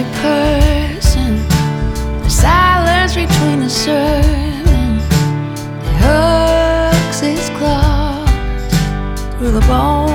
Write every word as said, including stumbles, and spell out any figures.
every person. The silence between the servant that hooks its claws through the bone